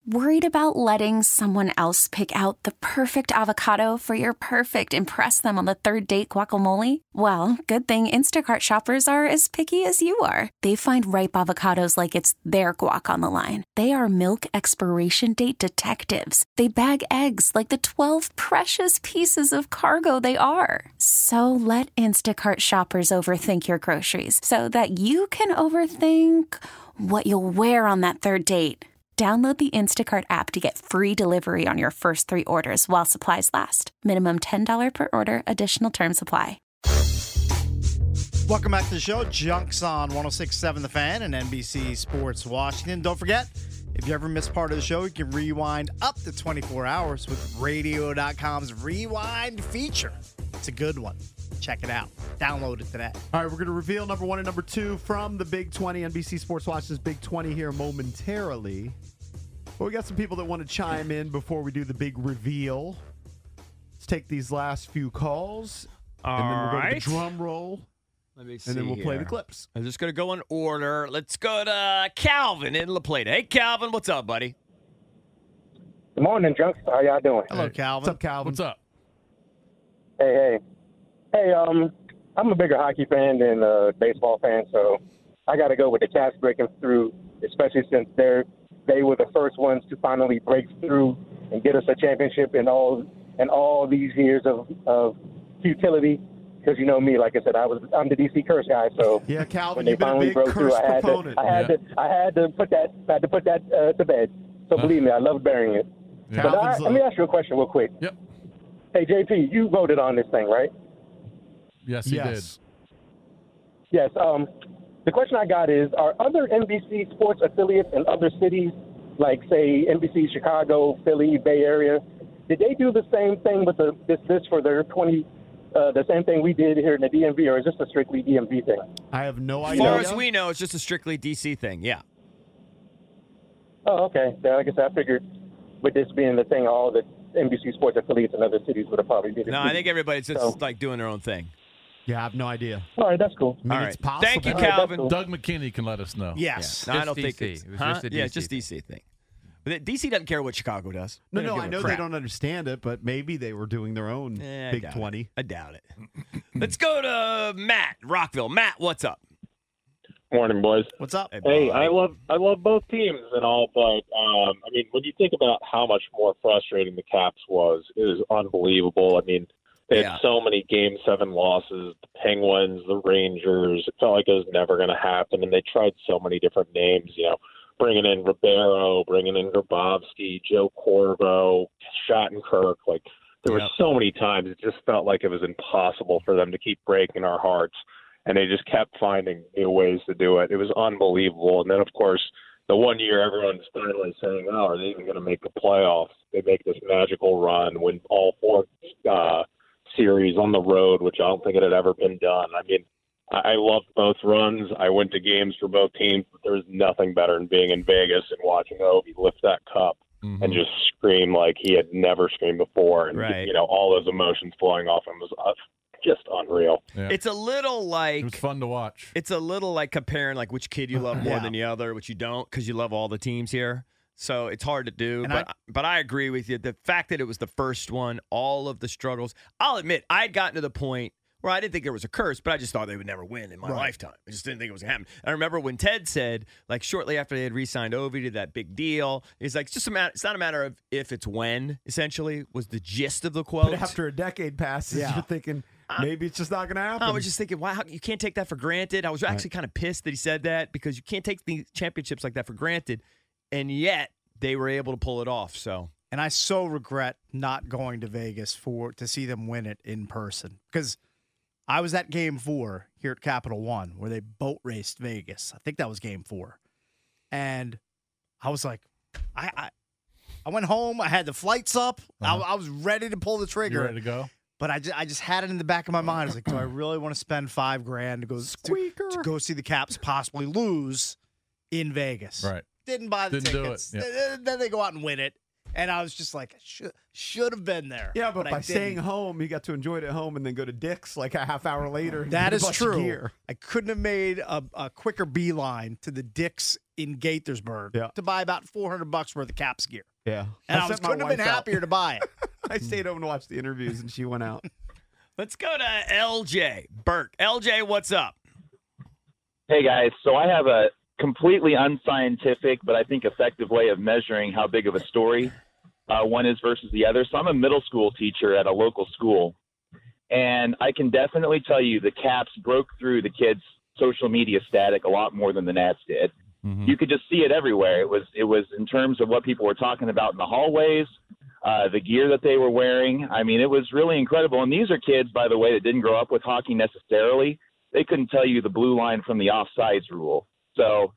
Worried about letting someone else pick out the perfect avocado for your perfect impress them on the third date guacamole? Well, good thing Instacart shoppers are as picky as you are. They find ripe avocados like it's their guac on the line. They are milk expiration date detectives. They bag eggs like the 12 precious pieces of cargo they are. So let Instacart shoppers overthink your groceries so that you can overthink what you'll wear on that third date. Download the Instacart app to get free delivery on your first 3 orders while supplies last. Minimum $10 per order. Additional terms apply. Welcome back to the show. Junks on 106.7 The Fan and NBC Sports Washington. Don't forget, if you ever miss part of the show, you can rewind up to 24 hours with Radio.com's Rewind feature. It's a good one. Check it out. Download it today. All right, we're going to reveal number 1 and number 2 from the Big 20. NBC Sports Washington's Big 20 here momentarily. But we got some people that want to chime in before we do the big reveal. Let's take these last few calls. All and then we'll go to right. the drum roll. Let me see. And then we'll play the here. clips. I'm just going to go in order. Let's go to Calvin in La Plata. Hey, Calvin, what's up, buddy? Good morning, Junks. How y'all doing? Hello, Calvin. What's up, Calvin? What's up? Hey. I'm a bigger hockey fan than a baseball fan, so I got to go with the Caps breaking through, especially since they were the first ones to finally break through and get us a championship in all these years of futility. Because you know me, like I said, I'm the DC curse guy. So Yeah, Calvin, when they you've been a finally big broke through, curse I proponent. had to put that to bed. So believe me, I love burying it. Yeah. But Calvin's let me ask you a question real quick. Yep. Hey, JP, you voted on this thing, right? Yes, he Yes. Yes. The question I got is, are other NBC Sports affiliates in other cities, like, say, NBC Chicago, Philly, Bay Area, did they do the same thing with this for their 20, the same thing we did here in the DMV, or is this a strictly DMV thing? I have no As idea. far as we know, it's just a strictly DC thing. Yeah. Oh, okay. Yeah, like I said, I figured with this being the thing, all the NBC Sports affiliates in other cities would have probably did it. No, too. I think everybody's just So- like doing their own thing. Yeah, I have no idea. All right, that's cool. I mean, All it's right. possible. Thank you, All right, that's Calvin. cool. Doug McKinney can let us know. Yes. No, I Just don't think DC. it's, It was huh? just a Yeah, DC it's just thing. DC thing. But DC doesn't care what Chicago does. No, They don't I give a know crap. they don't understand it, but maybe they were doing their own I Big doubt 20. it. I doubt it. Let's go to Matt, Rockville. Matt, what's up? Morning, boys. What's up? Hey, buddy. I love both teams and all, but I mean, when you think about how much more frustrating the Caps was, it was unbelievable. I mean, they had so many Game 7 losses, the Penguins, the Rangers. It felt like it was never going to happen, and they tried so many different names, you know, bringing in Ribeiro, bringing in Grabowski, Joe Corvo, Shattenkirk. Like, there were so many times it just felt like it was impossible for them to keep breaking our hearts. And they just kept finding new ways to do it. It was unbelievable. And then, of course, the one year everyone's finally saying, oh, are they even going to make the playoffs? They make this magical run, win all 4 series on the road, which I don't think it had ever been done. I mean, I loved both runs. I went to games for both teams, but there's nothing better than being in Vegas and watching Ovi lift that cup and just scream like he had never screamed before. And, you know, all those emotions flowing off him was just unreal. Yeah. It's a little like It was fun to watch. It's a little like comparing like which kid you love more than the other, which you don't, because you love all the teams here. So it's hard to do. And but I agree with you. The fact that it was the first one, all of the struggles. I'll admit, I had gotten to the point where I didn't think there was a curse, but I just thought they would never win in my lifetime. I just didn't think it was going to happen. And I remember when Ted said, like shortly after they had re-signed Ovi to that big deal, he's like, it's not a matter of if, it's when, essentially, was the gist of the quote. But after a decade passes, you're thinking, maybe it's just not going to happen. I was just thinking, wow, you can't take that for granted. I was actually kind of pissed that he said that, because you can't take the championships like that for granted. And yet they were able to pull it off. So, and I so regret not going to Vegas to see them win it in person, because I was at Game 4 here at Capital One where they boat raced Vegas. I think that was Game 4, and I was like, I went home. I had the flights up. I was ready to pull the trigger. You ready to go? But I just had it in the back of my mind. I was like, do I really want to spend $5,000 to go to go see the Caps possibly lose in Vegas? Right. Didn't buy the Didn't do tickets. it. Yep. Then they go out and win it. And I was just like, should have been there. Yeah, but by I staying didn't. home, you got to enjoy it at home and then go to Dick's like a half hour later. and That get a is bunch of true. gear. I couldn't have made a quicker beeline to the Dick's in Gaithersburg to buy about $400 worth of Caps gear. Yeah. And I sent my couldn't have been wife out. happier to buy it. I stayed home and watched the interviews, and she went out. Let's go to LJ. Burke. LJ, what's up? Hey, guys. So I have a completely unscientific but I think effective way of measuring how big of a story one is versus the other. So I'm a middle school teacher at a local school, and I can definitely tell you the Caps broke through the kids' social media static a lot more than the Nats did. Mm-hmm. You could just see it everywhere. It was in terms of what people were talking about in the hallways, the gear that they were wearing. I mean, it was really incredible. And these are kids, by the way, that didn't grow up with hockey necessarily. They couldn't tell you the blue line from the offsides rule. So,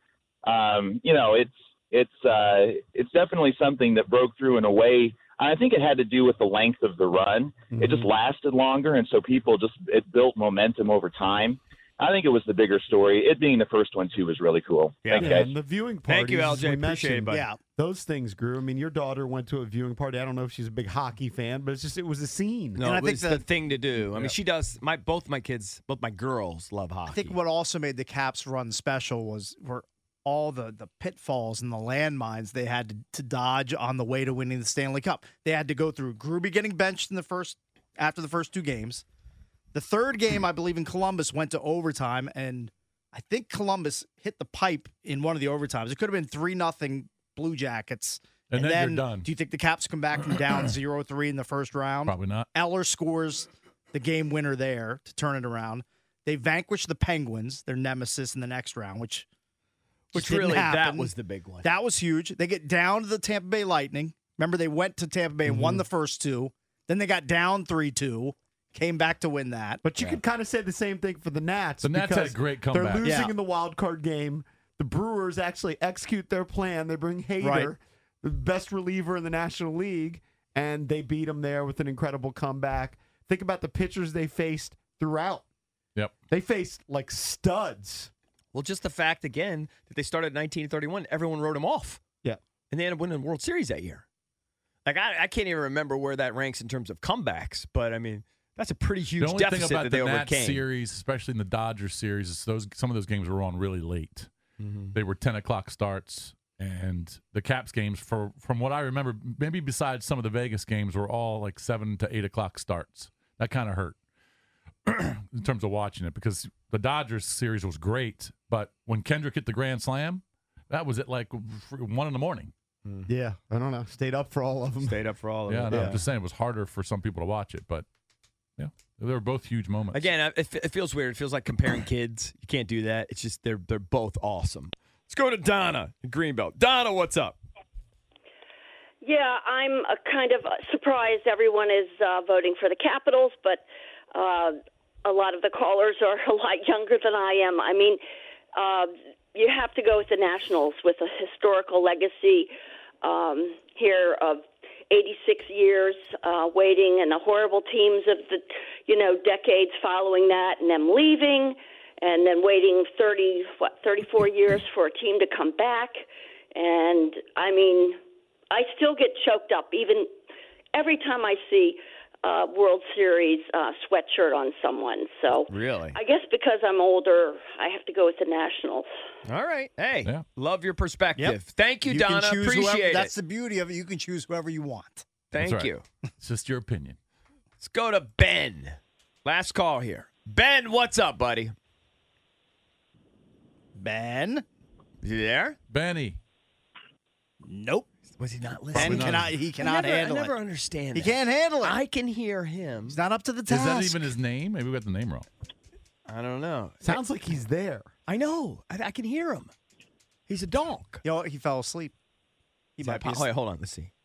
it's definitely something that broke through in a way. I think it had to do with the length of the run. Mm-hmm. It just lasted longer, and so it built momentum over time. I think it was the bigger story. It being the first one, too, was really cool. Yeah, Thanks, guys. and the viewing Thank parties. you, LJ. we Appreciate mentioned, it, buddy. Yeah. Those things grew. I mean, your daughter went to a viewing party. I don't know if she's a big hockey fan, but it was a scene. No, And I it think was the thing to do. I mean, she does. Both my girls love hockey. I think what also made the Caps run special were all the pitfalls and the landmines they had to dodge on the way to winning the Stanley Cup. They had to go through Gruby getting benched after the first two games. The third game, I believe, in Columbus went to overtime, and I think Columbus hit the pipe in one of the overtimes. It could have been 3-0 Blue Jackets. And then you're done. Do you think the Caps come back from down 0-3 in the first round? Probably not. Eller scores the game winner there to turn it around. They vanquish the Penguins, their nemesis, in the next round, which didn't really, happen. that was the big one. That was huge. They get down to the Tampa Bay Lightning. Remember, they went to Tampa Bay and won the first two. Then they got down 3-2, came back to win that. But you could kind of say the same thing for the Nats. The Nats had a great comeback. They're losing Yeah. in the wild card game. The Brewers actually execute their plan. They bring Hader, Right. the best reliever in the National League, and they beat them there with an incredible comeback. Think about the pitchers they faced throughout. Yep. They faced like studs. Well, just the fact, again, that they started in 1931, everyone wrote them off. Yeah. And they ended up winning the World Series that year. Like, I can't even remember where that ranks in terms of comebacks, but, I mean, that's a pretty huge The only thing deficit about that they the Nats overcame. series, especially in the Dodgers series, is some of those games were on really late. Mm-hmm. They were 10 o'clock starts, and the Caps games, from what I remember, maybe besides some of the Vegas games, were all like 7 to 8 o'clock starts. That kind of hurt in terms of watching it, because the Dodgers series was great, but when Kendrick hit the grand slam, that was at like 1 in the morning. Yeah, I don't know. Stayed up for all of them. Stayed up for all of Yeah, it. no, I'm just saying it was harder for some people to watch it, but yeah, they were both huge moments. Again, it feels weird. It feels like comparing kids. You can't do that. It's just they're both awesome. Let's go to Donna in Greenbelt. Donna, what's up? Yeah, I'm kind of surprised everyone is voting for the Capitals, but a lot of the callers are a lot younger than I am. I mean, you have to go with the Nationals with a historical legacy here of 86 years waiting, and the horrible teams of the, decades following that, and them leaving, and then waiting 34 years for a team to come back. And, I mean, I still get choked up even every time I see World Series sweatshirt on someone. So Really? I guess because I'm older, I have to go with the Nationals. All right. Hey, Yeah. love your perspective. Yep. Thank you, can Donna. choose Appreciate whoever, it. That's the beauty of it. You can choose whoever you want. Thank That's right. you. It's just your opinion. Let's go to Ben. Last call here. Ben, what's up, buddy? Ben? Is he there? Benny. Nope. Was he not Ben listening? cannot handle I never it. understand He that. can't handle it. I can hear him. He's not up to the Is task. that even his name? Maybe we got the name wrong. I don't know. Sounds like he's there. I know. I can hear him. He's a donk. He fell asleep. He might be Wait, hold on. Let's see.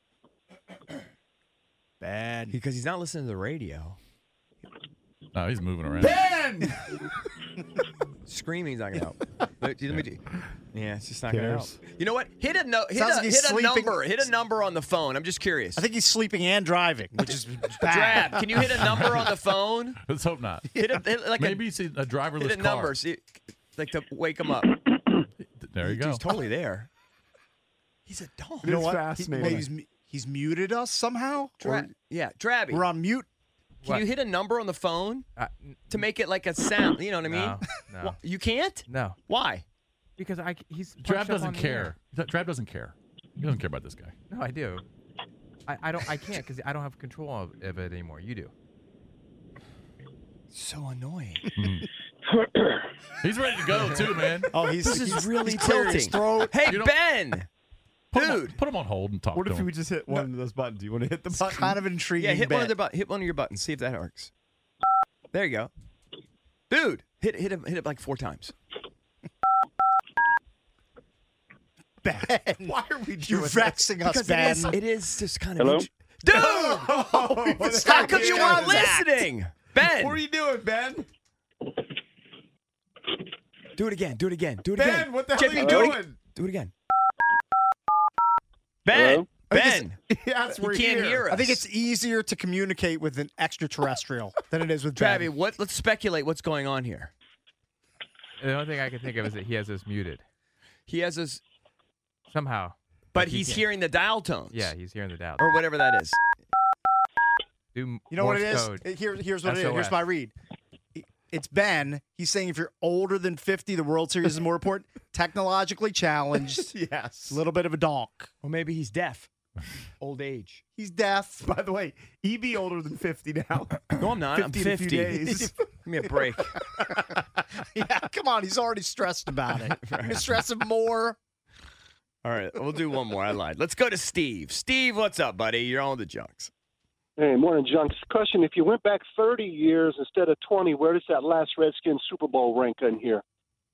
Ben. Because he's not listening to the radio. No, he's moving around. Ben! Screaming's not gonna help. Yeah, it's just not gonna help. Cares. You know what? Hit a Sounds like he's sleeping. number. Hit a number on the phone. I'm just curious. I think he's sleeping and driving, which is bad. Drab, can you hit a number on the phone? Let's hope not. Hit like Maybe it's a driverless hit a car. number. See, like to wake him up. There you go. He's totally there. He's a dog. It is fascinating. He's muted us somehow? Drabby. We're on mute? Can you hit a number on the phone to make it like a sound? You know what I mean? No. You can't? No. Why? Because he's Drab doesn't care. Drab doesn't care. He doesn't care about this guy. No, I do. I can't because I don't have control of it anymore. You do. So annoying. He's ready to go too, man. Oh, This is really clearing his tilting. throat. Hey, Ben. Dude. Put him on hold and talk What to if him. we just hit one of those buttons? Do you want to hit the button? Kind of intriguing. Yeah, hit bet. hit one of your buttons. See if that works. There you go. Dude, hit it like 4 times. Ben, Why are we doing you're vexing us, Because Ben. it is just kind of Hello? Dude! that? How come you weren't listening? Ben! What are you doing, Ben? Do it again. Do it again. Do it Ben, again. what the hell are JP, you do it doing? again. Do it again. Ben! Hello? Ben! Yes, You we're can't here. hear us. I think it's easier to communicate with an extraterrestrial than it is with Travi, Ben. let's speculate what's going on here. The only thing I can think of is that he has us muted He has us, somehow. but he he's can't. hearing the dial tones. Yeah, he's hearing the dial. Or whatever that is. Do You know what it Morse is? code. Here's what it is. SOS. Here's my read. It's Ben. He's saying if you're older than 50, the World Series is more important. Technologically challenged. Yes. A little bit of a donk. Or maybe he's deaf. Old age. He's deaf. By the way, EB older than 50 now. No, I'm not. I'm 50 in a 50. few days. Give me a break. Yeah, come on. He's already stressed about it. Right. Stress him more. All right, we'll do one more. I lied. Let's go to Steve. Steve, what's up, buddy? You're on with the Junks. Hey, morning, Junks. Question, if you went back 30 years instead of 20, where does that last Redskins Super Bowl rank in here?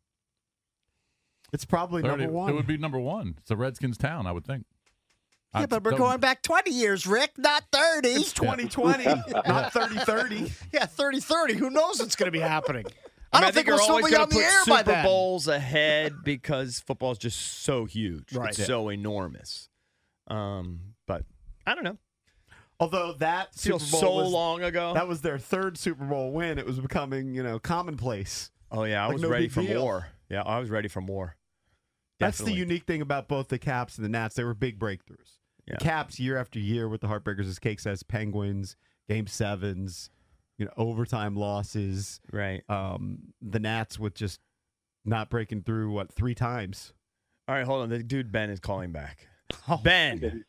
It's probably 30, number one. It would be number one. It's a Redskins town, I would think. Yeah, but we're going back 20 years, Rick, not 30. It's 2020, not 30-30. Yeah, 30-30. Who knows what's going to be happening? I I don't think you're we'll still always be gonna on the put air by Super then. Bowls ahead because football is just so huge. Right. It's so enormous. But I don't know. Although that Feels Super Bowl so was, long ago. that was their third Super Bowl win. It was becoming, commonplace. Oh, yeah. I Like, was no ready big for deal. more. Yeah, I was ready for more. That's the Definitely. unique thing about both the Caps and the Nats. They were big breakthroughs. Yeah. The Caps, year after year with the Heartbreakers, as Cake says, Penguins, Game 7s, overtime losses. Right. The Nats with just not breaking through, 3 times. All right, hold on. The dude Ben is calling back. Ben.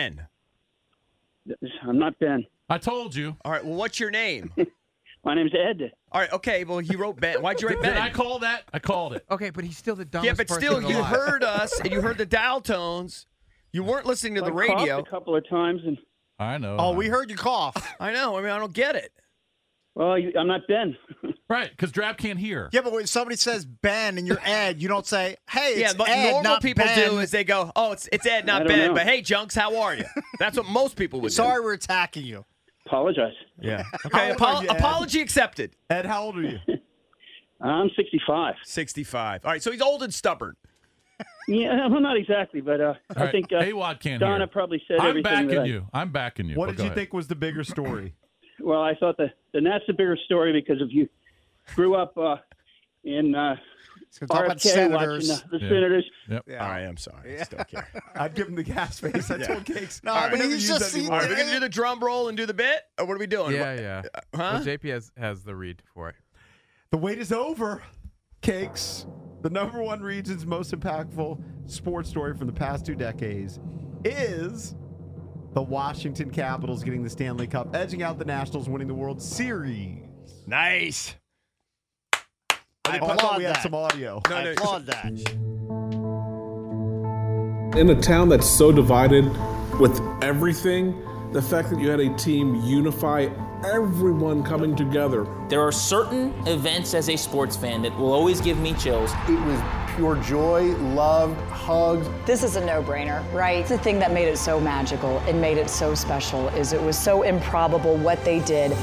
I'm not Ben. I told you. All right, well, what's your name? My name's Ed. All right, okay. Well, he wrote Ben. Why'd you write Ben? Did I call that? I called it. Okay, but he's still the dumbest Yeah, but person still, alive. you heard us and you heard the dial tones. You weren't listening to the I radio. coughed a couple of times, and I know. Oh, we heard you cough. I know. I mean, I don't get it. well, I'm not Ben. Right, because Drab can't hear. Yeah, but when somebody says Ben and you're Ed, you don't say, hey, Yeah, it's what Ed, normal not people Ben. do is they go, oh, it's Ed, I not don't Ben. know. But hey, Junks, how are you? That's what most people would Sorry do. we're attacking you. Apologize. Yeah. Okay, How old are you, Ed? apology accepted. Ed, how old are you? I'm 65. 65. All right, so he's old and stubborn. Yeah, well, not exactly, but All I right, think AWOD can't Donna hear. probably said I'm everything. backing you. I'm backing you. What But did go you ahead. think was the bigger story? Well, I thought the Nats the bigger story because if you grew up in So talk about RFK senators. watching the Yeah. Senators. Yep. All right, I'm sorry. I still care. I'd give him the gas face. I told Cakes. No, I but never he's use just that anymore. All right, we're going to do the drum roll and do the bit? Or what are we doing? Yeah. Huh? Well, JP has the read for it. The wait is over. Cakes, the number one region's most impactful sports story from the past 2 decades is the Washington Capitals getting the Stanley Cup, edging out the Nationals, winning the World Series. Nice. I thought applaud we had that. some audio. I applaud that. In a town that's so divided with everything, the fact that you had a team unify everyone coming together. There are certain events as a sports fan that will always give me chills. It was pure joy, love, hugs. This is a no-brainer, right? The thing that made it so magical and made it so special is it was so improbable what they did.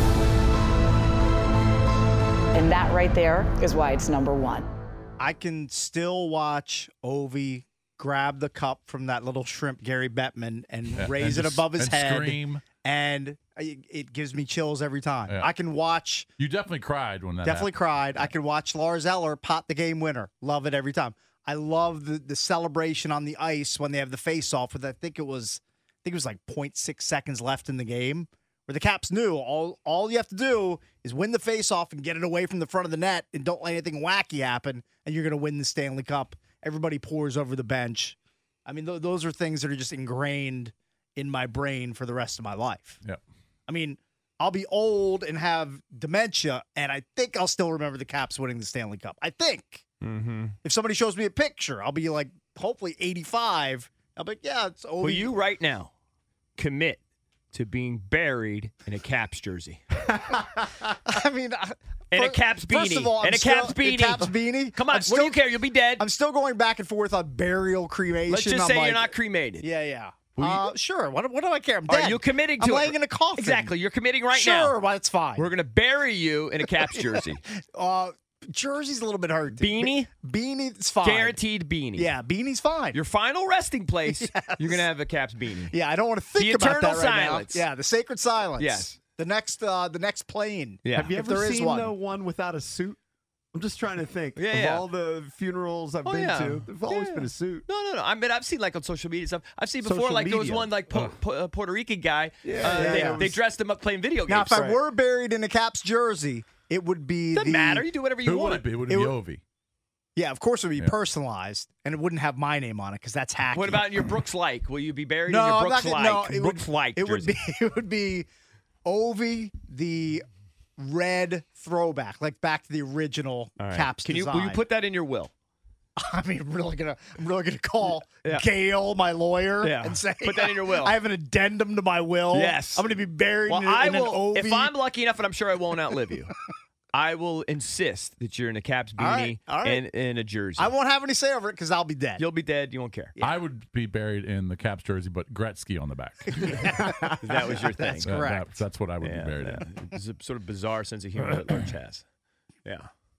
And that right there is why it's number one. I can still watch Ovi grab the cup from that little shrimp Gary Bettman and raise it above his head. Scream. And it gives me chills every time. Yeah. I can watch. You definitely cried when that Definitely happened. cried. I can watch Lars Eller pot the game winner. Love it every time. I love the celebration on the ice when they have the face-off with, I think it was think it was like 0.6 seconds left in the game, where the Caps knew all you have to do is win the faceoff and get it away from the front of the net and don't let anything wacky happen, and you're going to win the Stanley Cup. Everybody pours over the bench. I mean, those are things that are just ingrained in my brain for the rest of my life. Yeah. I mean, I'll be old and have dementia, and I think I'll still remember the Caps winning the Stanley Cup. I think. Mm-hmm. If somebody shows me a picture, I'll be like, hopefully 85. I'll be like, yeah, it's over. Will you right now commit to being buried in a Caps jersey? I mean, and a Caps beanie. First of all, and a Caps beanie. Caps beanie. Come on, what do you care? You'll be dead. I'm still going back and forth on burial, cremation. Let's just I'm say like, you're not cremated. Yeah. Sure. What do I care? I'm dead. Are you committing to I'm it? laying in a coffin. Exactly. You're committing right now. Sure, well, that's fine. We're going to bury you in a Caps jersey. Jersey's a little bit hurt. Beanie? Beanie's fine. Guaranteed beanie. Yeah, beanie's fine. Your final resting place, you're going to have a Caps beanie. Yeah, I don't want to think the about that eternal right silence. now. Yeah, the sacred silence. Yes. The next plane. Yeah. Have you if ever there is seen one. one without a suit? I'm just trying to think. Yeah, of yeah. all the funerals I've been to, there's always been a suit. No. I mean, I've seen like on social media stuff. I've seen before, Social like there was media. one like Puerto Rican guy. Yeah, they dressed him up playing video games. Now, if I were buried in a Caps jersey, it would be Doesn't matter. You do whatever you Who want. would it be? It would be Ovi. Yeah, of course it would be personalized, and it wouldn't have my name on it because that's hacky. What about your Brooks Like? Will you be buried No, in your I'm Brooks not Like? gonna- no, it Brooks Like. It would jersey. be. It would be Ovi, the red throwback, like back to the original All right. Caps Will you design. put that in your will? I mean, I'm really gonna call Yeah. Gail, my lawyer, Yeah. and say, Put that in your will. I have an addendum to my will. Yes. I'm gonna be buried Well, in I an will. Ovi. If I'm lucky enough, and I'm sure I won't outlive you, I will insist that you're in a Caps beanie All right. and in a jersey. I won't have any say over it because I'll be dead. You'll be dead. You won't care. I would be buried in the Caps jersey, but Gretzky on the back. That was your thing. That's correct. That's what I would be buried in. It's a sort of bizarre sense of humor that Lurch has. Yeah.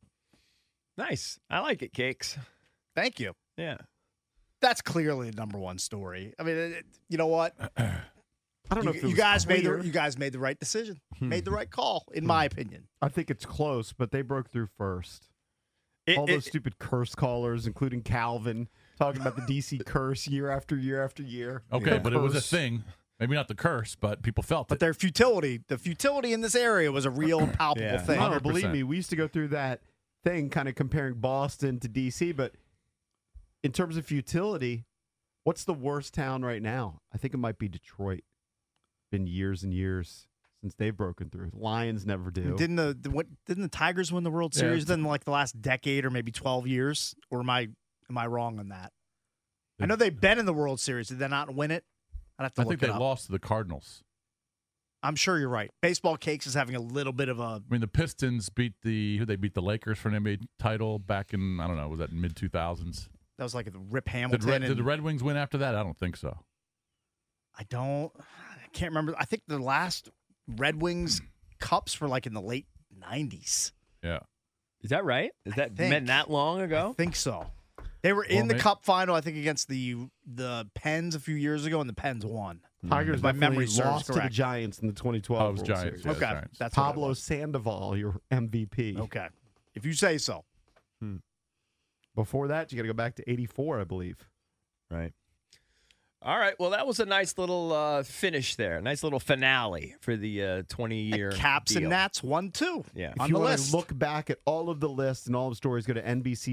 Nice. I like it, Cakes. Thank you. Yeah. That's clearly the number one story. I mean, you know what? I don't know if it you was guys clear. made the right decision. Made the right call, in my opinion. I think it's close, but they broke through first. All those stupid curse callers, including Calvin, talking about the DC curse year after year after year. Okay, The but it was a curse. thing. Maybe not the curse, but people felt But it. the futility in this area was a real and palpable Yeah. thing. No, 100%. believe me, we used to go through that thing, kind of comparing Boston to DC. But in terms of futility, what's the worst town right now? I think it might be Detroit. Been years and years since they've broken through. Lions never do. Didn't the Tigers win the World Series it's- in like the last decade or maybe 12 years? Or am I wrong on that? I know they've been in the World Series. Did they not win it? I'd have to I look think it they up. lost to the Cardinals. I'm sure you're right. Baseball Cakes is having a little bit of a. I mean, the Pistons beat the Lakers for an NBA title back in, I don't know, was that mid 2000s? That was like the Rip Hamilton. Did the Red Wings win after that? I don't think so. I can't remember. I think the last Red Wings Cups were like in the late 90s. Yeah. Is that right? Is that think. meant that long ago? I think so. They were in the Cup final, I think, against the Pens a few years ago, and the Pens won. Tigers, If my definitely memory serves lost to the correct. Giants in the 2012 Oh, it was World Giants. Series. Yeah, Okay, Giants. that's what it Pablo was. Sandoval, your MVP. Okay, if you say so. Before that, you got to go back to 84, I believe. Right. All right. Well, that was a nice little finish there. Nice little finale for the 20-year Caps deal. and Nats 1-2. Yeah. If On you the want list. to look back at all of the lists and all the stories, go to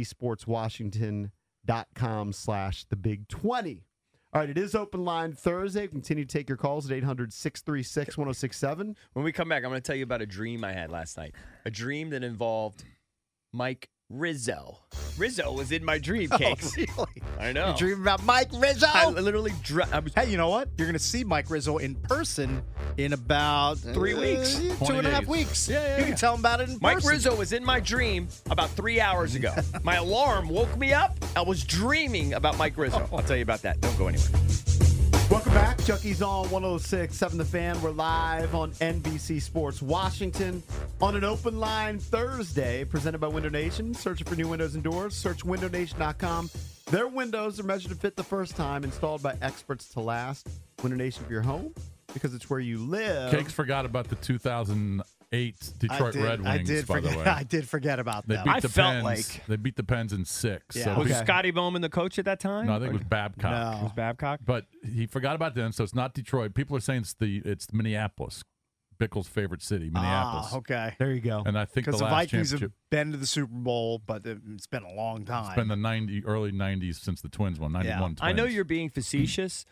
NBCSportsWashington.com/thebig20. All right, it is Open Line Thursday. Continue to take your calls at 800-636-1067. When we come back, I'm going to tell you about a dream I had last night. A dream that involved Mike Rizzo. Rizzo was in my dream, Cakes. Oh, really? I know. You dream about Mike Rizzo? I literally Hey, you know what? You're going to see Mike Rizzo in person in about 3 weeks. 2.5 days. weeks. Yeah. You can tell him about it in Mike person. Rizzo was in my dream about 3 hours ago. My alarm woke me up. I was dreaming about Mike Rizzo. I'll tell you about that. Don't go anywhere. Welcome back. Chucky's on 106.7 The Fan. We're live on NBC Sports Washington on an Open Line Thursday presented by Window Nation. Searching for new windows and doors. Search windownation.com. Their windows are measured to fit the first time, installed by experts to last. Window Nation for your home because it's where you live. Cakes forgot about the 2008 8 Detroit Red Wings, by the way. I did forget about They that. beat the Pens. They beat the Pens in 6. Yeah. So Was Scotty Bowman the coach at that time? No, I think it was Babcock. No. It was Babcock? But he forgot about them, so it's not Detroit. People are saying it's Minneapolis, Bickle's favorite city, Minneapolis. Ah, okay. There you go. And I think Because the the last Vikings have championship, been to the Super Bowl, but it's been a long time. it's been the early 90s since the Twins won, 91 Twins. I know you're being facetious.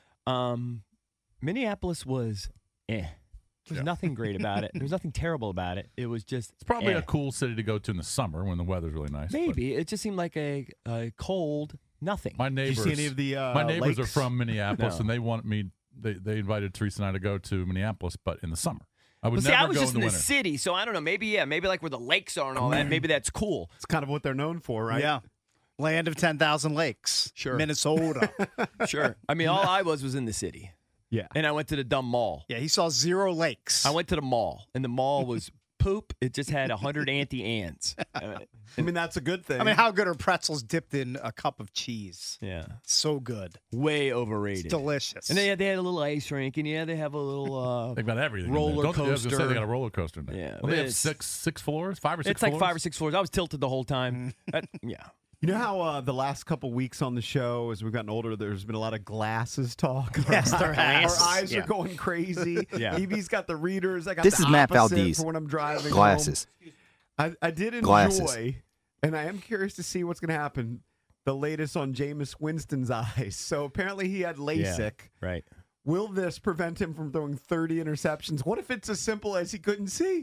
Minneapolis was There's nothing great about it. There's nothing terrible about it. It was just It's probably a cool city to go to in the summer when the weather's really nice. Maybe. It just seemed like a cold nothing. My neighbors, Did you see any of the my neighbors lakes? are from Minneapolis, No. and they wanted me. They invited Teresa and I to go to Minneapolis, but in the summer. I would Well, see, never I was go just in in the the winter. city, so I don't know. Maybe like where the lakes are and all that. Maybe that's cool. It's kind of what they're known for, right? Yeah. Land of 10,000 lakes. Sure. Minnesota. Sure. I mean, all I was in the city. Yeah. And I went to the dumb mall. Yeah, he saw 0 lakes. I went to the mall, and the mall was poop. It just had 100 Auntie Anne's. I mean, that's a good thing. I mean, how good are pretzels dipped in a cup of cheese? Yeah. So good. Way overrated. It's delicious. And they had a little ice rink, and they have a little They've got everything. in there. roller Don't they- I was coaster. gonna say they got a roller coaster in there. Yeah, Well, they have it's- six floors, 5 or 6 It's like floors? 5 or 6 floors. I was tilted the whole time. Yeah. You know how the last couple weeks on the show, as we've gotten older, there's been a lot of glasses talk. Yes, there has. Our eyes Yeah. are going crazy. Yeah. Evie's got the readers. I got This the is Matt opposite Valdez. for when I'm driving Glasses. home. I did enjoy, Glasses. and I am curious to see what's going to happen. The latest on Jameis Winston's eyes. So apparently he had LASIK. Right. Will this prevent him from throwing 30 interceptions? What if it's as simple as he couldn't see?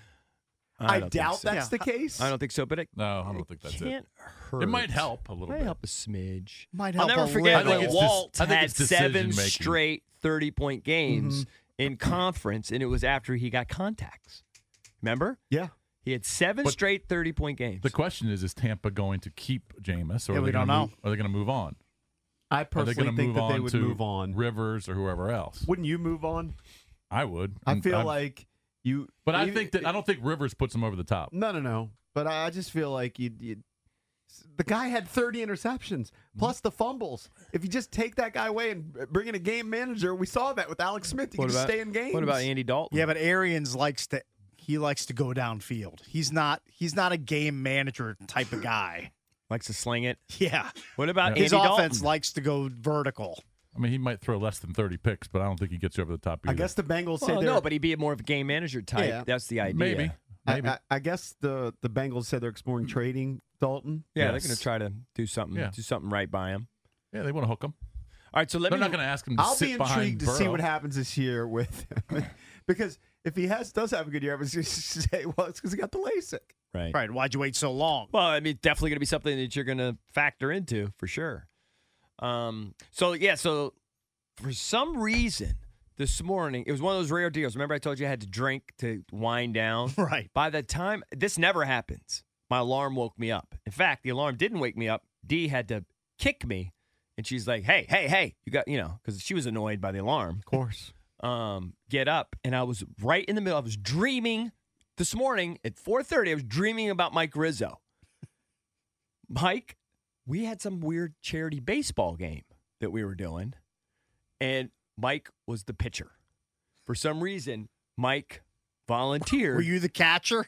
I don't think doubt so. that's the case. I don't think so, but it No, I don't think that's it. can't hurt. It might help a little Might bit. help a smidge. Might I'll help never a forget little. when I think Walt it's had 7 decision-making. straight 30-point games in conference, and it was after he got contacts. Remember? Yeah. He had 7 But straight 30-point games. The question is Tampa going to keep Jameis, or Yeah, are we they don't gonna know. Are they going to move on? I Are they personally going to think move that on they would to move on. Rivers or whoever else? Wouldn't you move on? I would. I And feel I'm- like you. but I don't think Rivers puts him over the top. No. But I just feel like you. The guy had 30 interceptions plus the fumbles. If you just take that guy away and bring in a game manager, we saw that with Alex Smith. He What can just about- stay in games. What about Andy Dalton? Yeah, but Arians likes to go downfield. He's not a game manager type of guy. Likes to sling it. Yeah. What about His Andy offense Dalton? likes to go vertical. I mean, he might throw less than 30 picks, but I don't think he gets you over the top either. I guess the Bengals say Well, they're. no, but he'd be more of a game manager type. Yeah. That's the idea. Maybe. I guess the Bengals said they're exploring trading Dalton. Yeah, Yes. they're going to try to do something. Yeah. Do something right by him. Yeah, they want to hook him. All right, so let They're me. not going to ask him to I'll sit be behind intrigued to see Burrow. what happens this year with because if he does have a good year, I was just say, well, it's because he got the LASIK. Right. Right. Why'd you wait so long? Well, I mean, definitely going to be something that you're going to factor into for sure. So for some reason this morning, it was one of those rare deals. Remember I told you I had to drink to wind down? Right. By the time, this never happens. My alarm woke me up. In fact, the alarm didn't wake me up. Dee had to kick me, and she's like, hey, you got, because she was annoyed by the alarm. Of course. Get up, and I was right in the middle. I was dreaming this morning at 4:30. I was dreaming about Mike Rizzo. Mike, we had some weird charity baseball game that we were doing, and Mike was the pitcher. For some reason, Mike volunteered. Were you the catcher?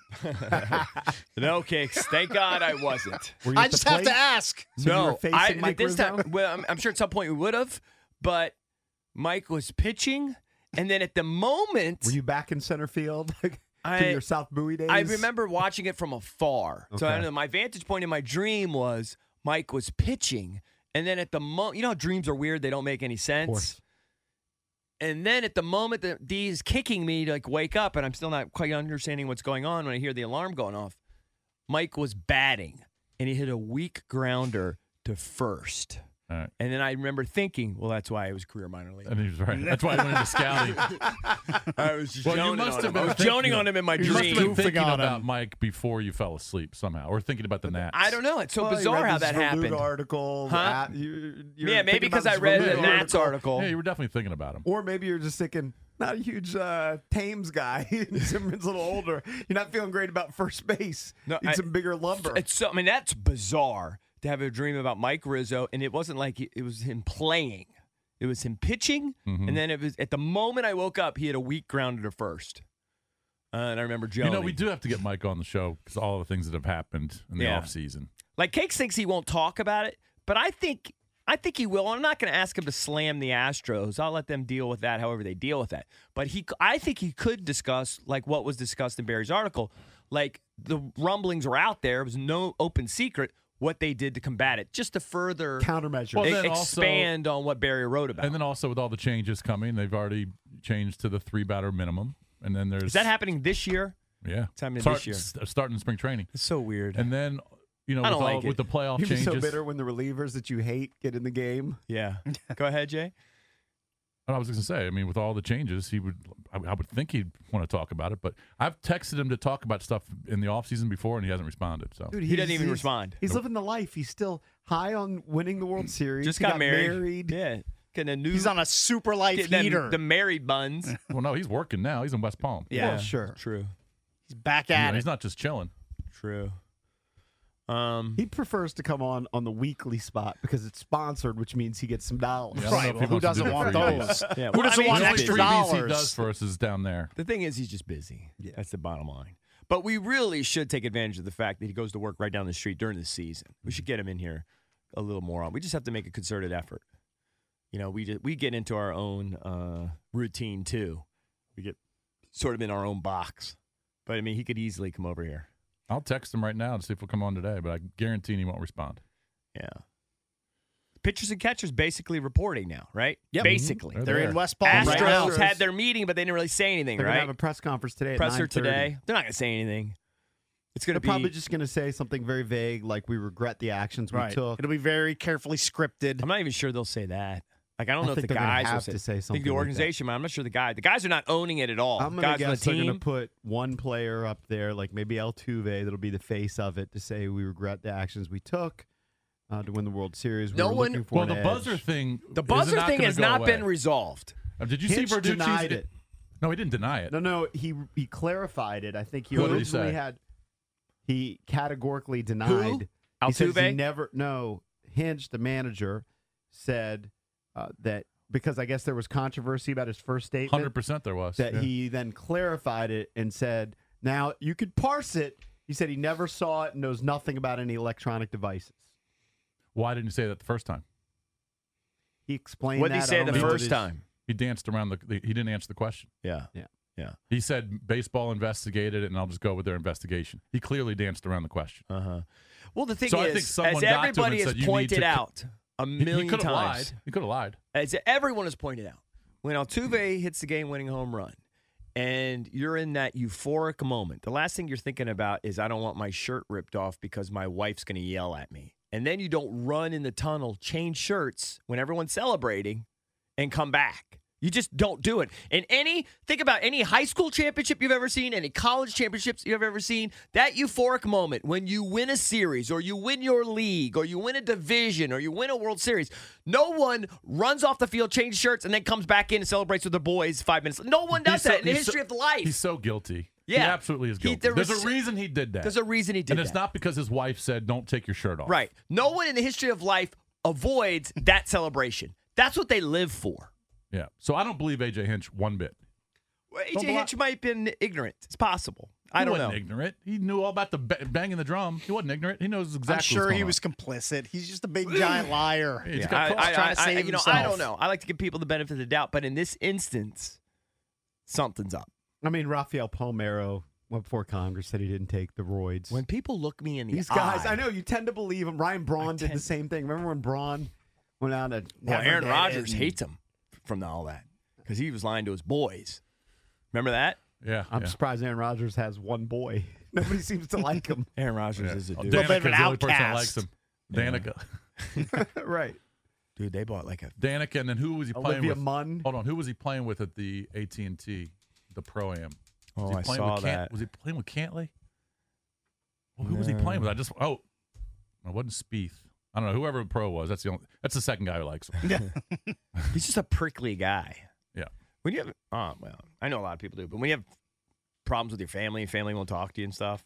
No, Kicks. Thank God I wasn't. I just have to ask. So you were facing Mike at this Rizzo? time, well, I'm sure at some point we would have, but Mike was pitching, and then at the moment, Were you back in center field? I- to your South Bowie days? I remember watching it from afar. So I Okay. don't know, my vantage point in my dream was Mike was pitching, and then at the moment, you know how dreams are weird; they don't make any sense. course. And then at the moment that D is kicking me to wake up, and I'm still not quite understanding what's going on when I hear the alarm going off, Mike was batting, and he hit a weak grounder to first. All right. And then I remember thinking, well, that's why I was career minor league. And he was right. That's why I went into scouting. I was just Well, you joning must on have him. been I was thinking joning of- on him in my You must dream. have been thinking on about him. Mike before you fell asleep somehow, or thinking about the Nats. I don't know. It's so Well, you bizarre read how this that Verluga happened. article. Huh? You're Yeah, maybe thinking because about I this read Verluga the Nats article. Yeah, you were definitely thinking about him. Or maybe you're just thinking, not a huge Thames guy. Zimmerman's a little older. You're not feeling great about first base. No, Need some bigger lumber. It's so, I mean, that's bizarre to have a dream about Mike Rizzo, and it wasn't like it was him playing. It was him pitching, and then it was at the moment I woke up, he had a weak grounder to first. And I remember Joe. You know, we do have to get Mike on the show because all the things that have happened in the offseason. Like Cakes thinks he won't talk about it, but I think he will. I'm not going to ask him to slam the Astros. I'll let them deal with that however they deal with that. But I think he could discuss like what was discussed in Barry's article. Like the rumblings were out there. It was no open secret what they did to combat it, just to further countermeasure, expand on what Barry wrote about. And then also with all the changes coming, they've already changed to the 3-batter minimum. And then there's Is that happening this year? Yeah, it's happening this year. Starting spring training. It's so weird. And then with the playoff You'd changes, be so bitter when the relievers that you hate get in the game. Yeah, go ahead, Jay. I was going to say, I mean, with all the changes, I would think he'd want to talk about it. But I've texted him to talk about stuff in the offseason before, and he hasn't responded. So Dude, he doesn't even respond. He's living the life. He's still high on winning the World Series. Just He got married. Yeah. He's on a super life heater. The married buns. Well, no, he's working now. He's in West Palm. Yeah, well, sure. True. He's back at it. He's not just chilling. True. He prefers to come on the weekly spot because it's sponsored, which means he gets some dollars. Yeah, Right. Well, who doesn't want those? Yeah, Who doesn't want the extra only freebies dollars? he does for us is down there. The thing is, he's just busy. Yeah. That's the bottom line. But we really should take advantage of the fact that he goes to work right down the street during the season. We should get him in here a little more on. We just have to make a concerted effort. You know, we get into our own routine too. We get sort of in our own box. But I mean, he could easily come over here. I'll text him right now to see if he'll come on today, but I guarantee he won't respond. Yeah. Pitchers and catchers basically reporting now, right? Yep. Basically. Mm-hmm. They're in West Palm right now. Astros had their meeting, but they didn't really say anything, They're right? going to have a press conference today at Presser 9:30. today. They're not going to say anything. It's going to They're be probably just going to say something very vague, like we regret the actions we took. It'll be very carefully scripted. I'm not even sure they'll say that. Like, I don't know if think the they're gonna guys will have say, to say I think something the like that. organization, man, I'm not sure the guys. The guys are not owning it at all. I'm going to guys on guess the they're team. going to put one player up there, like maybe Altuve, that'll be the face of it to say we regret the actions we took to win the World Series. No we were one- looking for Well, an the edge. buzzer thing. The buzzer thing has not been resolved. Did you Hinch see Verducci's? denied it. No, he didn't deny it. No, he clarified it. I think he What did he originally say? he categorically denied. He says he Altuve? never. No, Hinch, the manager, said that because I guess there was controversy about his first statement. 100% there was. That Yeah. he then clarified it and said, now you could parse it. He said he never saw it and knows nothing about any electronic devices. Why didn't you say that the first time? He explained What did he that. say I don't the know what first his- time? He danced around he didn't answer the question. Yeah. Yeah. He said baseball investigated it, and I'll just go with their investigation. He clearly danced around the question. Uh-huh. Well, the thing So I think is, someone as got to him everybody and has said, "You need pointed to out a million he could have times, lied. He could have lied. as everyone has pointed out, when Altuve hits the game-winning home run, and you're in that euphoric moment, the last thing you're thinking about is, I don't want my shirt ripped off because my wife's going to yell at me. And then you don't run in the tunnel, change shirts when everyone's celebrating, and come back. You just don't do it. And think about any high school championship you've ever seen, any college championships you've ever seen, that euphoric moment when you win a series or you win your league or you win a division or you win a World Series, no one runs off the field, changes shirts, and then comes back in and celebrates with their boys 5 minutes. No one does that in the history of life. He's so guilty. Yeah. He absolutely is guilty. There's a reason he did that. There's a reason he did and that. it's not because his wife said, don't take your shirt off. Right. No one in the history of life avoids that celebration. That's what they live for. Yeah. So I don't believe A.J. Hinch one bit. Well, A.J. Hinch might have been ignorant. It's possible. I don't know. He wasn't ignorant. He knew all about the banging the drum. He wasn't ignorant. He knows exactly I'm sure what's he going was complicit. He's just a big giant liar. He's Yeah. got He's trying to save himself. I don't know. I like to give people the benefit of the doubt, but in this instance, something's up. I mean, Rafael Palmeiro went before Congress, said he didn't take the roids. When people look me in the These guys, eye, I know you tend to believe him. Ryan Braun did the same thing. Remember when Braun went out and well, Aaron Rodgers hates him from all that because he was lying to his boys. Remember that? Yeah. I'm surprised Aaron Rodgers has one boy. Nobody seems to like him. Aaron Rodgers is a dude. Danica's the only person that likes him. Danica. Right. Dude, they bought like a Danica, and then who was he playing Olivia with? Munn. Hold on. Who was he playing with at the AT&T, the Pro-Am? Oh, Was he I playing saw with that. Was he playing with Cantley? Well, who was he playing with? It wasn't Spieth. I don't know. Whoever the pro was, that's the second guy who likes him. He's just a prickly guy. Yeah. When you have, well, I know a lot of people do, but when you have problems with your family and family won't talk to you and stuff,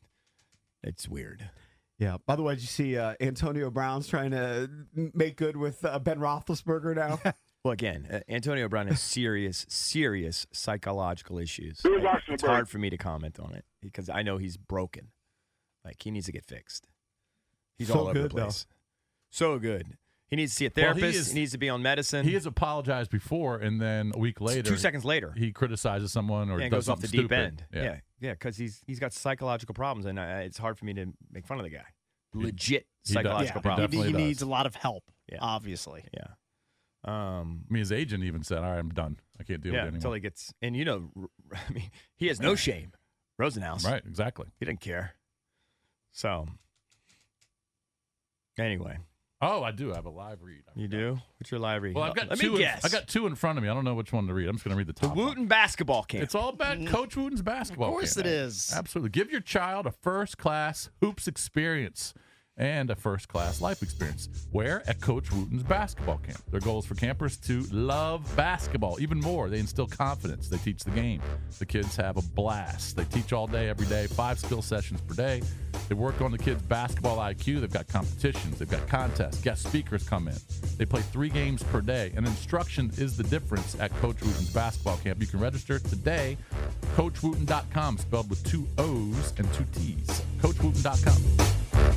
it's weird. Yeah. By the way, did you see Antonio Brown's trying to make good with Ben Roethlisberger now? Well, again, Antonio Brown has serious psychological issues. Who's watching It's the bird? hard for me to comment on it because I know he's broken. Like, he needs to get fixed. He's So all over the good, though. place. So good. He needs to see a Well, therapist. He needs to be on medicine. He has apologized before, and then a week later, 2 seconds later, he criticizes someone or and does goes off the something deep stupid. end. Yeah, because he's got psychological problems, and it's hard for me to make fun of the guy. Legit psychological problems. He needs a lot of help, Yeah. obviously. Yeah. I mean, his agent even said, "All right, I'm done. I can't deal with it anymore." Until he gets, and I mean, he has no shame. Rosenhaus, Right, exactly. He didn't care. So, anyway, oh, I do have a live read. You do? What's your live read? Well, I've got Let two. me guess. I got two in front of me. I don't know which one to read. I'm just going to read the top. The Wooten basketball camp. It's all about Coach Wooten's basketball. Of course camp. it is. Absolutely. Give your child a first-class hoops experience and a first-class life experience. Where? At Coach Wooten's basketball camp. Their goal is for campers to love basketball. Even more, they instill confidence. They teach the game. The kids have a blast. They teach all day, every day, 5 skill sessions per day. They work on the kids' basketball IQ. They've got competitions. They've got contests. Guest speakers come in. They play 3 games per day. And instruction is the difference at Coach Wooten's basketball camp. You can register today. CoachWooten.com, spelled with 2 O's and 2 T's. CoachWooten.com.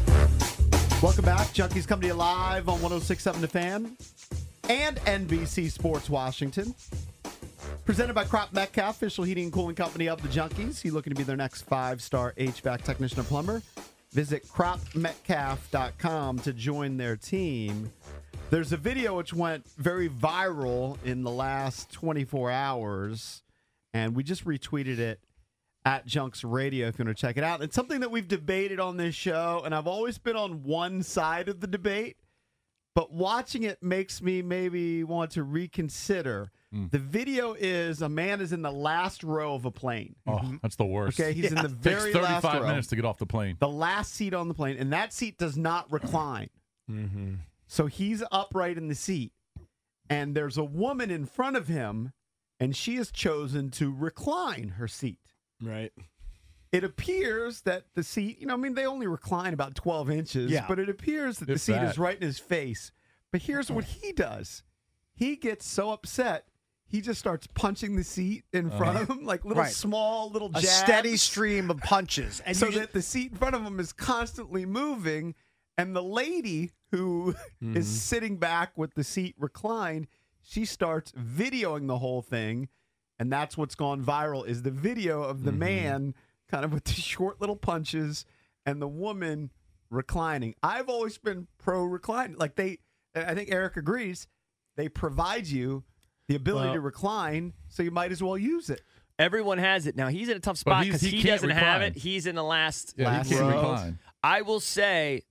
Welcome back. Junkies come to you live on 106.7 The Fan and NBC Sports Washington. Presented by Crop Metcalf, official heating and cooling company of the Junkies. You looking to be their next 5-star HVAC technician or plumber? Visit cropmetcalf.com to join their team. There's a video which went very viral in the last 24 hours, and we just retweeted it at Junks Radio if you want to check it out. It's something that we've debated on this show, and I've always been on one side of the debate, but watching it makes me maybe want to reconsider. The video is a man is in the last row of a plane. Oh, that's the worst. Okay, he's in the very Takes last 35 row. minutes to get off the plane. The last seat on the plane, and that seat does not recline. So he's upright in the seat, and there's a woman in front of him, and she has chosen to recline her seat. Right. It appears that the seat, they only recline about 12 inches, Yeah. but it appears that the If seat that. is right in his face. But here's what he does. He gets so upset, he just starts punching the seat in front of him, like little Right. small little A jabs. steady stream of punches. And so you just- that the seat in front of him is constantly moving, and the lady who is sitting back with the seat reclined, she starts videoing the whole thing, and that's what's gone viral is the video of the man kind of with the short little punches and the woman reclining. I've always been pro recline. Like I think Eric agrees, they provide you the ability to recline, so you might as well use it. Everyone has it. Now, he's in a tough spot because he can't doesn't have recline. it. He's in the last Yeah, he can't row. recline. I will say,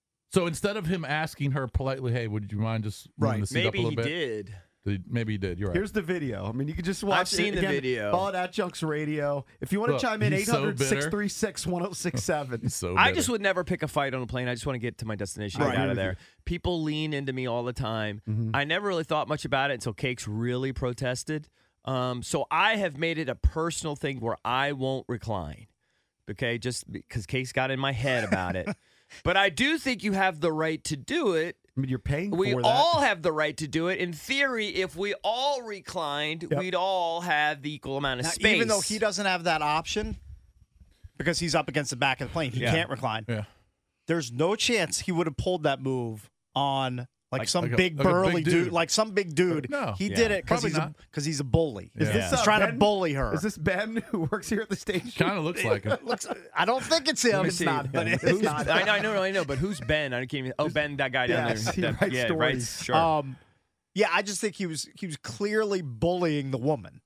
So instead of him asking her politely, "Hey, would you mind just moving the seat up a maybe little he bit?" did. Maybe he did. You're right. Here's the video. I mean, you can just watch I've seen it. the Again, video. Follow it at Junks Radio. If you want to Look, chime in, he's so bitter. 800-636-1067. So I bitter. just would never pick a fight on a plane. I just want to get to my destination and Right. get out of there. People lean into me all the time. I never really thought much about it until Cakes really protested. So I have made it a personal thing where I won't recline. Okay, just because Cakes got in my head about it. But I do think you have the right to do it. I mean, you're paying We for that. all have the right to do it. In theory, if we all reclined, we'd all have the equal amount of Now, space. even though he doesn't have that option, because he's up against the back of the plane, he Yeah. can't recline. Yeah. There's no chance he would have pulled that move on some like a big big burly dude. dude. like some big dude. No. He Yeah. did it Probably because he's a bully. Is this He's trying to Ben? bully her. Is this Ben who works here at the station? Kind of looks like him. I don't think it's him. It's not Ben. It's Who's, not. I know, but who's Ben? I can't even. Oh, Ben, that guy down Yes, he there. writes yeah, stories. right. Sure. Yeah, I just think he was clearly bullying the woman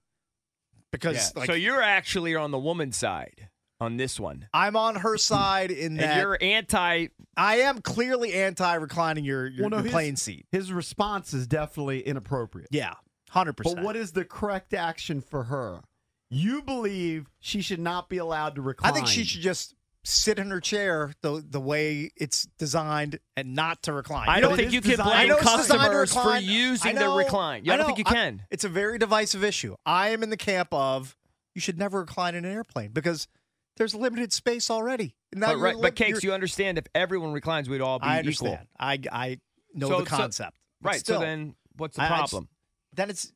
because so you're actually on the woman's side on this one, I'm on her side in that and you're anti. I am clearly anti-reclining your plane seat. His response is definitely inappropriate. Yeah, 100%. But what is the correct action for her? You believe she should not be allowed to recline. I think she should just sit in her chair the way it's designed and not to recline. I don't think you can blame customers for using the recline. I don't think you can. It's a very divisive issue. I am in the camp of you should never recline in an airplane because there's limited space already. But Cakes, you understand if everyone reclines, we'd all be I understand. equal. I know the concept. But Right. still, So then what's the I just- problem? That it's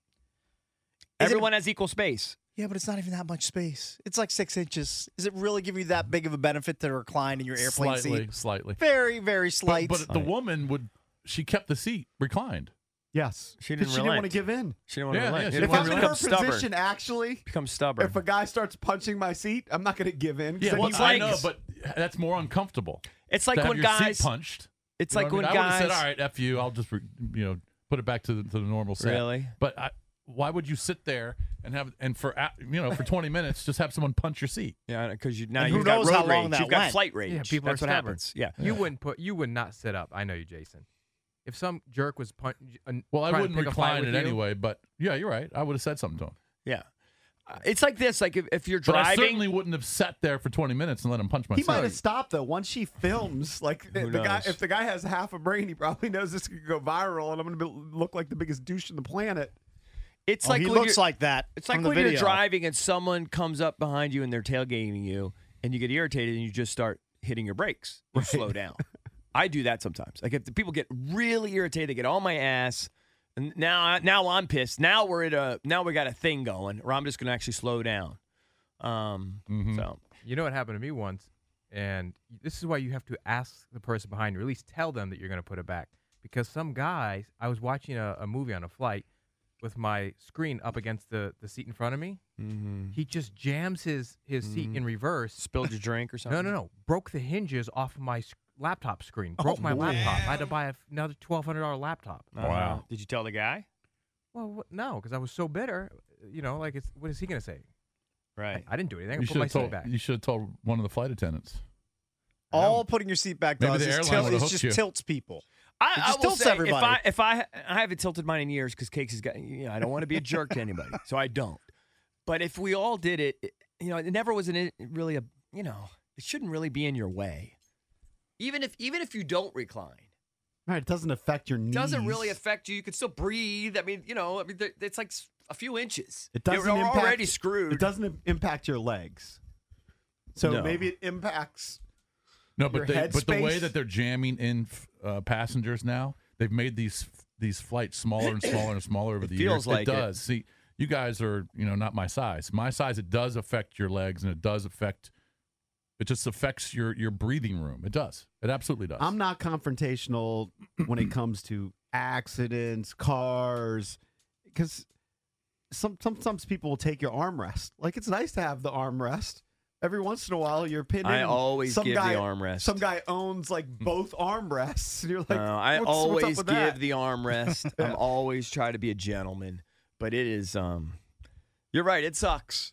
Everyone has equal space. Yeah, but it's not even that much space. It's like 6 inches. Does it really give you that big of a benefit to recline in your airplane seat? Slightly. Very, very slight. But the woman she kept the seat reclined. Yes. She didn't want to give in. She didn't want to relent. she If I'm in her position, actually, become stubborn. if a guy starts punching my seat, I'm not going to give in. Yeah, well, I know, but that's more uncomfortable. It's like to have when your guys seat punched. It's You know like what when I mean? I would have guys said, "All right, F you. I'll just put it back to the normal set." Really? But why would you sit there and for 20 minutes just have someone punch your seat? Yeah, because And you've who got knows road how long rage. that You've got went. flight rage. Yeah, people That's are what stubborn. happens. Yeah. You would not sit up. I know you, Jason. If some jerk was Well, I trying to wouldn't pick a fight recline with it you- anyway. But yeah, you're right. I would have said something to him. Yeah. It's like this. Like if you're But I driving, certainly wouldn't have sat there for 20 minutes and let him punch my He seat. might have stopped though. Once she films, like the guy, knows? if the guy has half a brain, he probably knows this could go viral, and I'm going to look like the biggest douche on the planet. it's Oh, like he when looks you're- like that. It's like from the when you're video. driving and someone comes up behind you and they're tailgating you, and you get irritated and you just start hitting your brakes. You slow down. I do that sometimes. Like if the people get really irritated, they get on my ass. And now I'm pissed. Now we got a thing going, or I'm just going to actually slow down. So You know what happened to me once, and this is why you have to ask the person behind you, or at least tell them that you're going to put it back. Because some guys, I was watching a movie on a flight with my screen up against the seat in front of me. Mm-hmm. He just jams his seat in reverse. Spilled your drink or something? No. Broke the hinges off of my laptop screen. Broke my laptop. I had to buy another $1,200 laptop. Wow. Did you tell the guy? Well, no, because I was so bitter. What is he going to say? Right. I didn't do anything. I You put my should have seat back. told. You should have told one of the flight attendants. All putting your seat back Maybe does the is airline would've just hooked you. tilts people. I just will tilts say, everybody. If I haven't tilted mine in years because Cakes has got, I don't want to be a jerk to anybody, so I don't. But if we all did it, it never was really a, it shouldn't really be in your way. Even if you don't recline, Right, it doesn't affect your knees. doesn't really affect you. You can still breathe. I mean, it's like a few inches. It doesn't You're impact, already screwed. It doesn't impact your legs. So No. maybe it impacts. No, your but the way headspace? that they're jamming in passengers now, they've made these flights smaller and smaller and smaller over the years. feels like it it. does. See, you guys are not my size. My size, it does affect your legs, and it does affect. It just affects your breathing room. It does. It absolutely does. I'm not confrontational when it comes to accidents, cars, because sometimes people will take your armrest. Like, it's nice to have the armrest. Every once in a while, you're pinning. I always some give guy, the armrest. Some guy owns like both armrests. And you're like, I what's up always with give that? the armrest. I'm always try to be a gentleman, but it is. You're right. It sucks.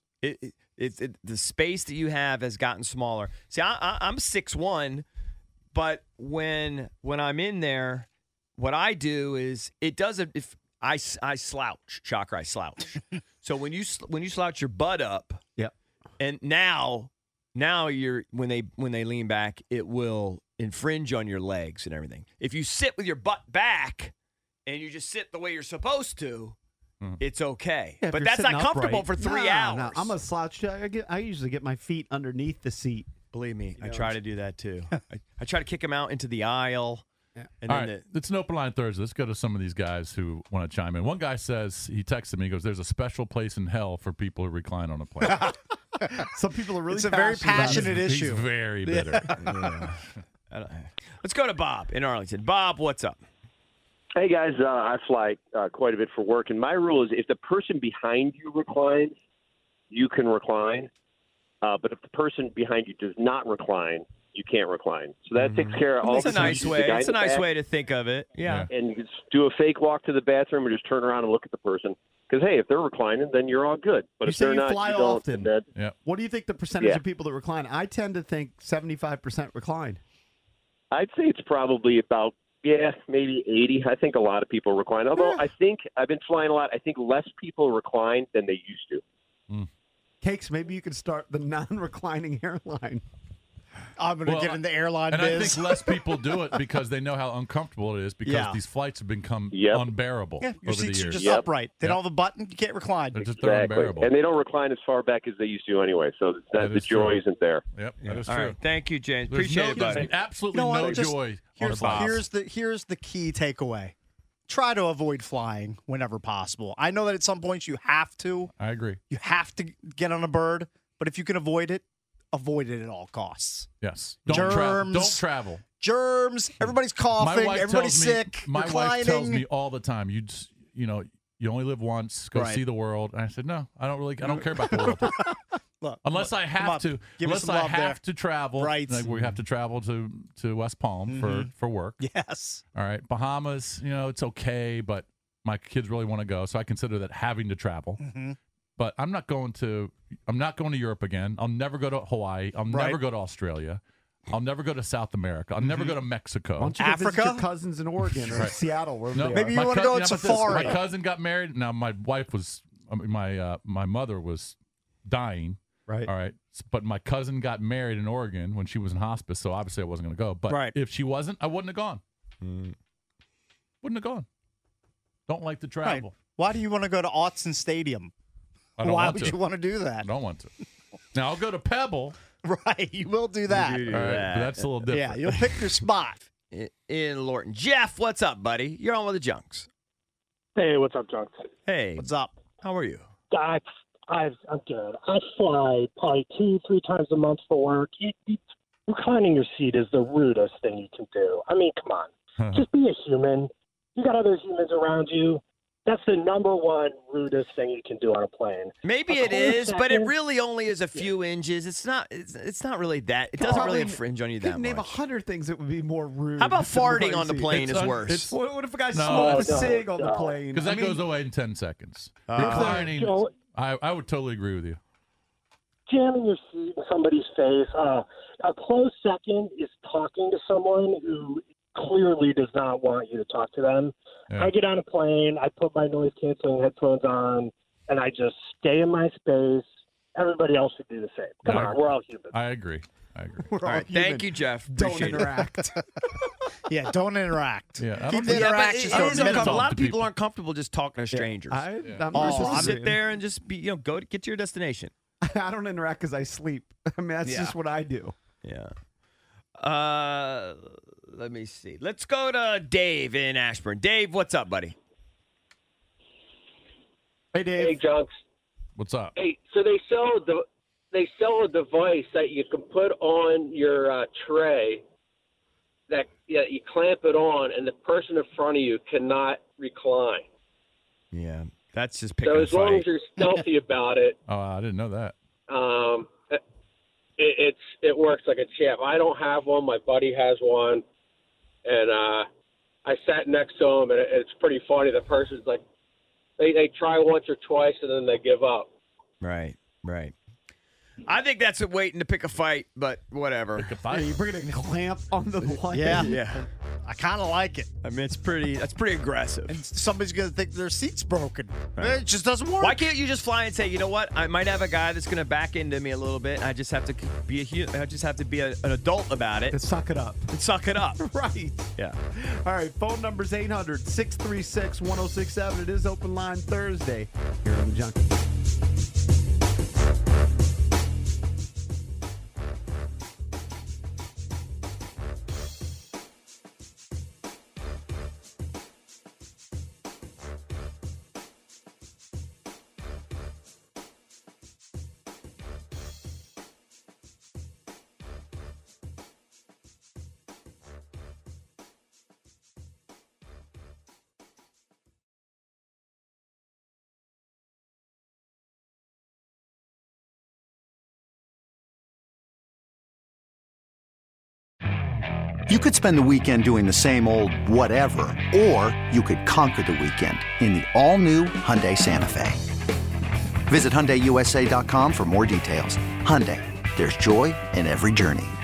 The space that you have has gotten smaller. See, I'm 6'1", but when I'm in there, what I do is it doesn't. If I slouch, shocker, I slouch. So when you slouch your butt up, yep. And now you're when they lean back, it will infringe on your legs and everything. If you sit with your butt back and you just sit the way you're supposed to, it's okay. Yeah, if but you're that's not sitting comfortable upright. for 3 No, hours. No, I'm a slouch. I usually get my feet underneath the seat. Believe me, I try to do that too. I try to kick them out into the aisle. Yeah. And All then right, it's an open line Thursday. Let's go to some of these guys who want to chime in. One guy says, he texted me, he goes, "There's a special place in hell for people who recline on a plane." Some people are really It's a very passionate He's issue. very bitter. Let's go to Bob in Arlington. Bob, what's up? Hey, guys, I fly quite a bit for work, and my rule is if the person behind you reclines, you can recline. But if the person behind you does not recline, you can't recline. So that takes care of all That's the a nice issues. way. The guy It's in a the nice back, way to think of it. Yeah. And you just do a fake walk to the bathroom or just turn around and look at the person. Because, hey, if they're reclining, then you're all good. But You if say they're you not, fly you don't. often. Then- Yeah. What do you think the percentage Yeah. of people that recline? I tend to think 75% recline. I'd say it's probably about, maybe 80. I think a lot of people recline. Although I think I've been flying a lot. I think less people recline than they used to. Cakes, maybe you could start the non-reclining airline. I'm going to get in the airline and biz. I think less people do it because they know how uncomfortable it is because Yeah. these flights have become unbearable Yeah, your over the seats are years. just upright. They don't have a button. You can't recline. They're Exactly. unbearable. And they don't recline as far back as they used to anyway. So the is joy true. isn't there. Yep, that is All true. right. Thank you, James. There's Appreciate it, buddy. There's absolutely No, no I just- joy on a Here's box. the key takeaway. try to avoid flying whenever possible. I know that at some points you have to. I agree. You have to get on a bird, but if you can avoid it at all costs. Yes. Germs. Don't travel. Germs. Everybody's coughing. Everybody's sick. My wife tells me all the time, you only live once. Go Right. see the world. And I said, no, I don't care about the world. Look, unless I have to. Give us Unless some I love have there. to travel. Right. Like we have to travel to West Palm for work. Yes. All right. Bahamas, it's okay, but my kids really want to go, so I consider that having to travel. Mm-hmm. But I'm not going to Europe again. I'll never go to Hawaii. I'll never go to Australia. I'll never go to South America. I'll never go to Mexico. Why don't you go visit your cousins in Oregon or Right. Seattle? Wherever No, they Maybe are. you want to go on safari. My cousin got married. Now my wife was, my mother was dying. Right. All right. But my cousin got married in Oregon when she was in hospice, so obviously I wasn't going to go. But Right. if she wasn't, I wouldn't have gone. Wouldn't have gone. Don't like to travel. Right. Why do you want to go to Autzen Stadium? I don't Why want would to. you want to do that? I don't want to. Now I'll go to Pebble. Right. You will do that. All right, but that's a little different. Yeah, you'll pick your spot. In Lorton. Jeff, what's up, buddy? You're on with the Junks. Hey, what's up, Junks? Hey. What's up? How are you? I'm good. I fly probably 2-3 times a month for work. Reclining your seat is the rudest thing you can do. I mean, come on. Just be a human. You got other humans around you. That's the number one rudest thing you can do on a plane. Maybe it is, but it really only is a few inches. It's not really that. It doesn't really infringe on you that Couldn't name much. 100 things that would be more rude. How about than farting on the reclining plane seat. is worse? What if a guy smokes a cig on the plane? Because that I mean, goes away in 10 seconds. Reclining, I would totally agree with you. Jamming your seat in somebody's face. A close second is talking to someone who clearly does not want you to talk to them. Yeah. I get on a plane, I put my noise canceling headphones on, and I just stay in my space. Everybody else should do the same. Come on, we're all humans. I agree. All right, thank you, Jeff. Don't Appreciate it. interact. Yeah, don't interact. Yeah, Keep the interactions it to is a minimum. uncomfortable. A lot of people aren't comfortable just talking to strangers. I'm sit there and just go get to your destination. I don't interact because I sleep. I mean, that's just what I do. Yeah. Let me see. Let's go to Dave in Ashburn. Dave, what's up, buddy? Hey, Dave. Hey, Junks. What's up? Hey, so they sell a device that you can put on your tray that you clamp it on, and the person in front of you cannot recline. Yeah, that's just picking So a as long fight. as you're stealthy about it, Oh, I didn't know that. it works like a champ. I don't have one. My buddy has one, and I sat next to him, and it's pretty funny. The person's like, they try once or twice, and then they give up. Right. I think that's waiting to pick a fight, but whatever. Pick a fight. Hey, you bringing a clamp on the plane? Yeah. I kind of like it. I mean, that's pretty aggressive. And somebody's going to think their seat's broken. It just doesn't work. Why can't you just fly and say, you know what? I might have a guy that's going to back into me a little bit. I just have to be an adult about it. And suck it up. Right. Yeah. All right. Phone number's 800-636-1067. It is Open Line Thursday here on the Junkie. You could spend the weekend doing the same old whatever, or you could conquer the weekend in the all-new Hyundai Santa Fe. Visit HyundaiUSA.com for more details. Hyundai, there's joy in every journey.